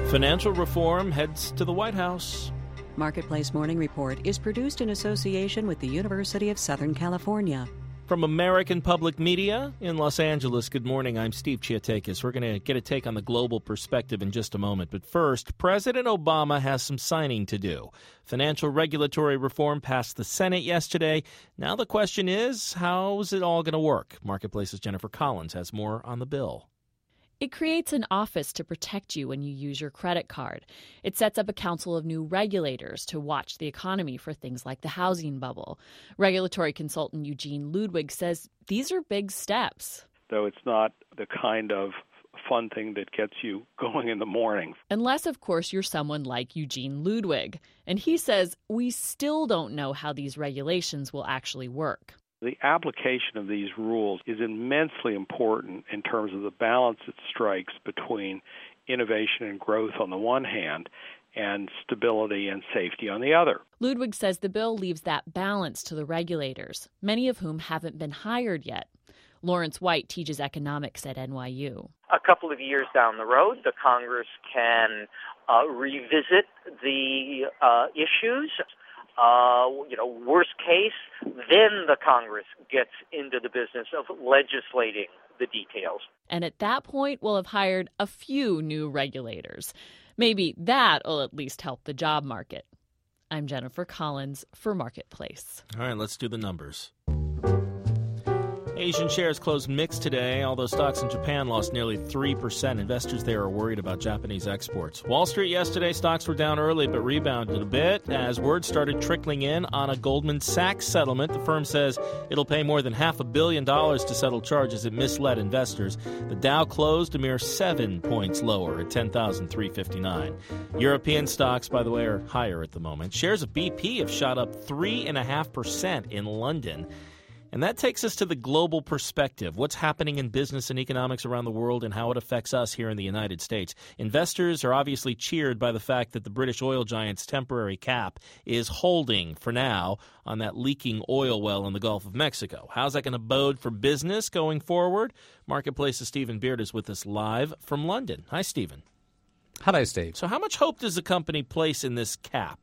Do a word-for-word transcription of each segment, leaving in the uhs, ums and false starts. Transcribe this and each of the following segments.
Financial reform heads to the White House. Marketplace Morning Report is produced in association with the University of Southern California. From American Public Media in Los Angeles, good morning. I'm Steve Chiatakis. We're going to get a take on the global perspective in just a moment. But first, President Obama has some signing to do. Financial regulatory reform passed the Senate yesterday. Now the question is, how's it all going to work? Marketplace's Jennifer Collins has more on the bill. It creates an office to protect you when you use your credit card. It sets up a council of new regulators to watch the economy for things like the housing bubble. Regulatory consultant Eugene Ludwig says these are big steps. Though it's not the kind of fun thing that gets you going in the morning. Unless, of course, you're someone like Eugene Ludwig. And he says we still don't know how these regulations will actually work. The application of these rules is immensely important in terms of the balance it strikes between innovation and growth on the one hand and stability and safety on the other. Ludwig says the bill leaves that balance to the regulators, many of whom haven't been hired yet. Lawrence White teaches economics at N Y U. A couple of years down the road, the Congress can uh, revisit the uh, issues. Uh, you know, worst case, then the Congress gets into the business of legislating the details. And at that point, we'll have hired a few new regulators. Maybe that will at least help the job market. I'm Jennifer Collins for Marketplace. All right, let's do the numbers. Asian shares closed mixed today, although stocks in Japan lost nearly three percent. Investors there are worried about Japanese exports. Wall Street yesterday, stocks were down early but rebounded a bit as word started trickling in on a Goldman Sachs settlement. The firm says it'll pay more than half a billion dollars to settle charges it misled investors. The Dow closed a mere seven points lower at ten thousand three hundred fifty-nine. European stocks, by the way, are higher at the moment. Shares of B P have shot up three point five percent in London. And that takes us to the global perspective, what's happening in business and economics around the world and how it affects us here in the United States. Investors are obviously cheered by the fact that the British oil giant's temporary cap is holding for now on that leaking oil well in the Gulf of Mexico. How's that going to bode for business going forward? Marketplace's Stephen Beard is with us live from London. Hi, Stephen. Hello, Steve. So how much hope does the company place in this cap?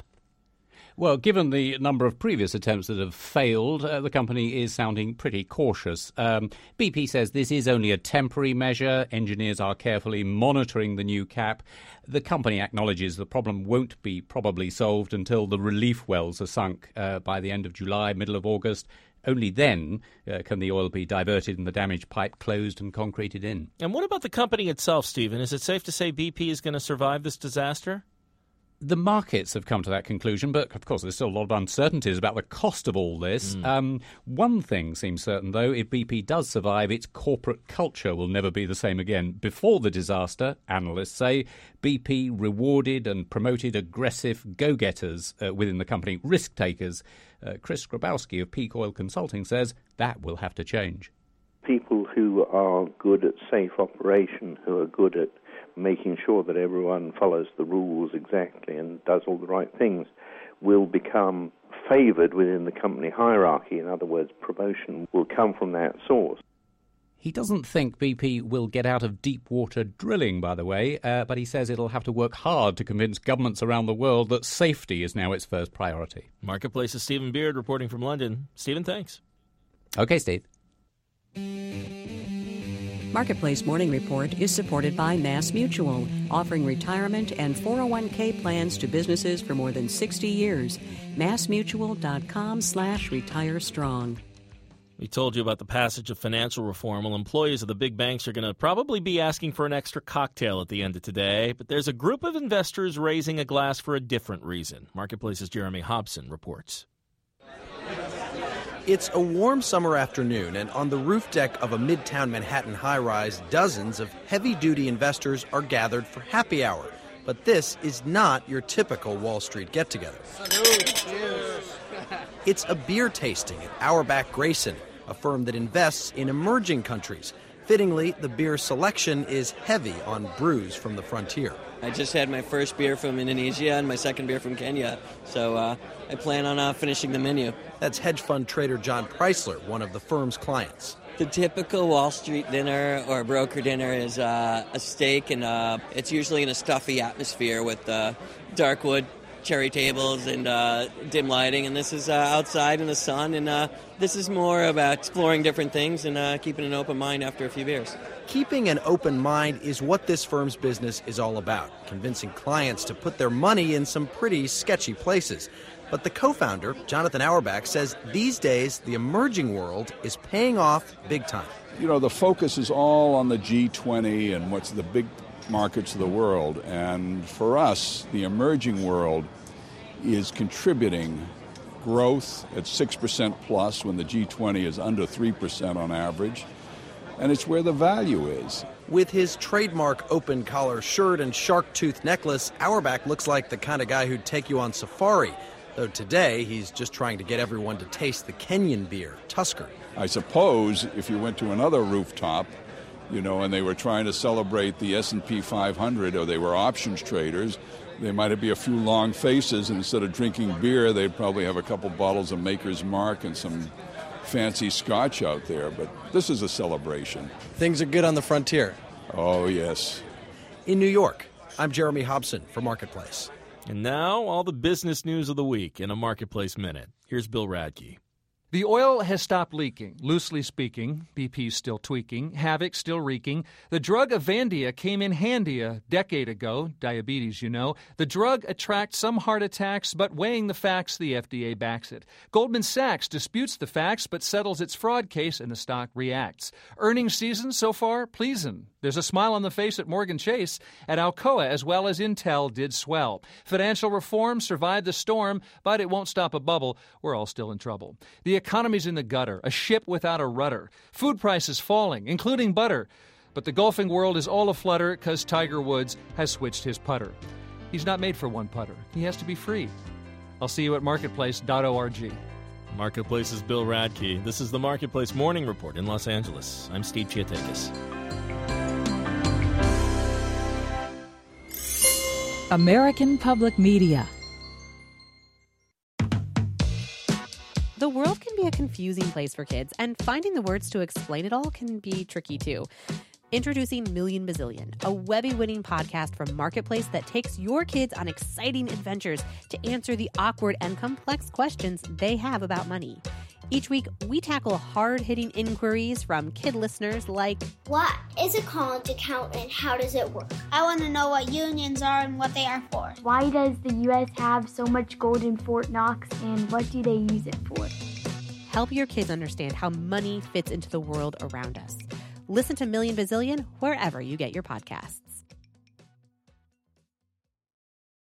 Well, given the number of previous attempts that have failed, uh, the company is sounding pretty cautious. Um, B P says this is only a temporary measure. Engineers are carefully monitoring the new cap. The company acknowledges the problem won't be probably solved until the relief wells are sunk uh, by the end of July, middle of August. Only then uh, can the oil be diverted and the damaged pipe closed and concreted in. And what about the company itself, Stephen? Is it safe to say B P is going to survive this disaster? The markets have come to that conclusion, but of course there's still a lot of uncertainties about the cost of all this. Mm. Um, one thing seems certain, though, if B P does survive, its corporate culture will never be the same again. Before the disaster, analysts say, B P rewarded and promoted aggressive go-getters uh, within the company, risk-takers. Uh, Chris Grabowski of Peak Oil Consulting says that will have to change. People who are good at safe operation, who are good at making sure that everyone follows the rules exactly and does all the right things, will become favored within the company hierarchy. In other words, promotion will come from that source. He doesn't think B P will get out of deep water drilling, by the way, uh, but he says it'll have to work hard to convince governments around the world that safety is now its first priority. Marketplace's Stephen Beard reporting from London. Stephen, thanks. Okay, Steve. Marketplace Morning Report is supported by Mass Mutual, offering retirement and four oh one k plans to businesses for more than sixty years. massmutual.com slash retire strong. We told you about the passage of financial reform. Well, employees of the big banks are going to probably be asking for an extra cocktail at the end of today. But there's a group of investors raising a glass for a different reason. Marketplace's Jeremy Hobson reports. It's a warm summer afternoon, and on the roof deck of a midtown Manhattan high-rise, dozens of heavy-duty investors are gathered for happy hour. But this is not your typical Wall Street get-together. It's a beer tasting at Auerbach Grayson, a firm that invests in emerging countries. Fittingly, the beer selection is heavy on brews from the frontier. I just had my first beer from Indonesia and my second beer from Kenya, so uh, I plan on uh, finishing the menu. That's hedge fund trader John Preisler, one of the firm's clients. The typical Wall Street dinner or broker dinner is uh, a steak, and uh, it's usually in a stuffy atmosphere with uh, dark wood, cherry tables, and uh, dim lighting. And this is uh, outside in the sun, and uh, this is more about exploring different things and uh, keeping an open mind after a few beers. Keeping an open mind is what this firm's business is all about, convincing clients to put their money in some pretty sketchy places. But the co-founder, Jonathan Auerbach, says these days the emerging world is paying off big time. You know, the focus is all on the G twenty and what's the big markets of the world. And for us, the emerging world is contributing growth at six percent plus when the G twenty is under three percent on average. And it's where the value is. With his trademark open collar shirt and shark tooth necklace, Auerbach looks like the kind of guy who'd take you on safari. Though today, he's just trying to get everyone to taste the Kenyan beer, Tusker. I suppose if you went to another rooftop, you know, and they were trying to celebrate the S and P five hundred, or they were options traders, there might be a few long faces, and instead of drinking beer, they'd probably have a couple bottles of Maker's Mark and some fancy scotch out there. But this is a celebration. Things are good on the frontier. Oh, yes. In New York, I'm Jeremy Hobson for Marketplace. And now, all the business news of the week in a Marketplace Minute. Here's Bill Radke. The oil has stopped leaking, loosely speaking. B P's still tweaking, havoc still wreaking. The drug Avandia came in handy a decade ago. Diabetes, you know. The drug attracts some heart attacks, but weighing the facts, the F D A backs it. Goldman Sachs disputes the facts, but settles its fraud case, and the stock reacts. Earnings season so far, pleasing. There's a smile on the face at Morgan Chase. At Alcoa, as well as Intel, did swell. Financial reform survived the storm, but it won't stop a bubble. We're all still in trouble. The economy's in the gutter, a ship without a rudder. Food prices falling, including butter. But the golfing world is all aflutter because Tiger Woods has switched his putter. He's not made for one putter. He has to be free. I'll see you at marketplace dot org. Marketplace's Bill Radke. This is the Marketplace Morning Report in Los Angeles. I'm Steve Chiatakis. American Public Media. The world can be a confusing place for kids, and finding the words to explain it all can be tricky too. Introducing Million Bazillion, a Webby-winning podcast from Marketplace that takes your kids on exciting adventures to answer the awkward and complex questions they have about money. Each week, we tackle hard-hitting inquiries from kid listeners like, what is a college account and how does it work? I want to know what unions are and what they are for. Why does the U S have so much gold in Fort Knox and what do they use it for? Help your kids understand how money fits into the world around us. Listen to Million Bazillion wherever you get your podcasts.